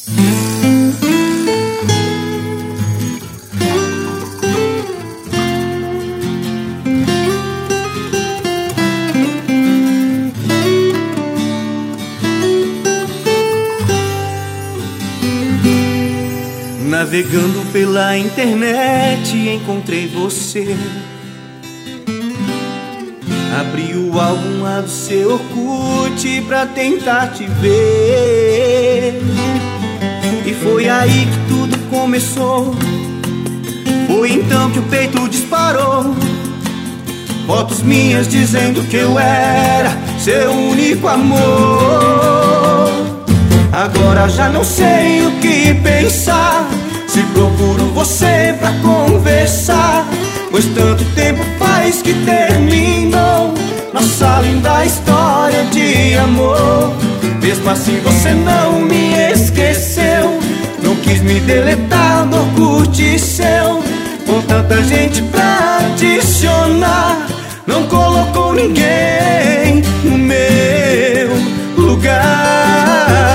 Navegando pela internet encontrei você. Abri o álbum lá do seu Orkut pra tentar te ver. E foi aí que tudo começou. Foi então que o peito disparou. Fotos minhas dizendo que eu era seu único amor. Agora já não sei o que pensar, se procuro você pra conversar, pois tanto tempo faz que terminou nossa linda história de amor. Mesmo assim você não me esqueceu, não quis me deletar do Orkut seu. Com tanta gente pra adicionar, não colocou ninguém no meu lugar.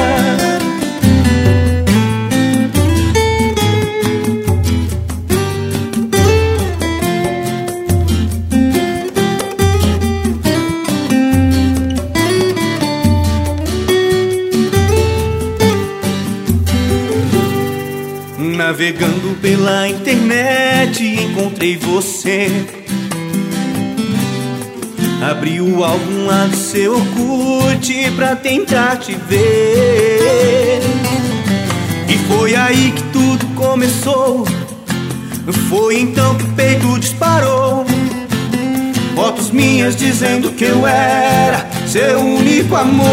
Navegando pela internet encontrei você. Abri o álbum lá do seu Orkut pra tentar te ver. E foi aí que tudo começou. Foi então que o peito disparou. Fotos minhas dizendo que eu era seu único amor.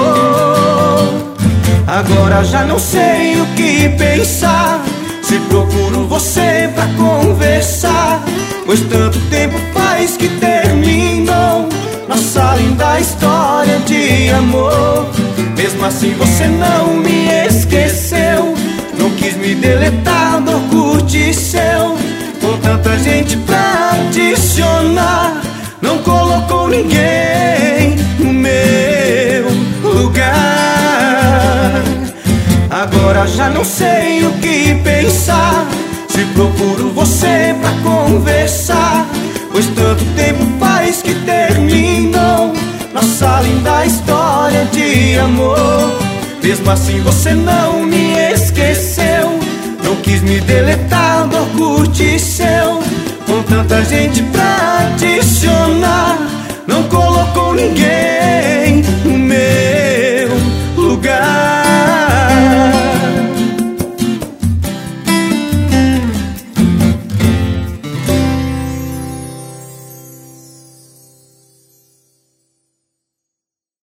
Agora já não sei o que pensar, se procuro você pra conversar, pois tanto tempo faz que terminou nossa linda história de amor. Mesmo assim você não me esqueceu, não quis me deletar do Orkut seu. Com tanta gente pra adicionar, não colocou ninguém no meu lugar. Agora já não sei o que pensar, se procuro você pra conversar, pois tanto tempo faz que terminou nossa linda história de amor. Mesmo assim você não me esqueceu, não quis me deletar do Orkut seu. Com tanta gente pra adicionar, não colocou ninguém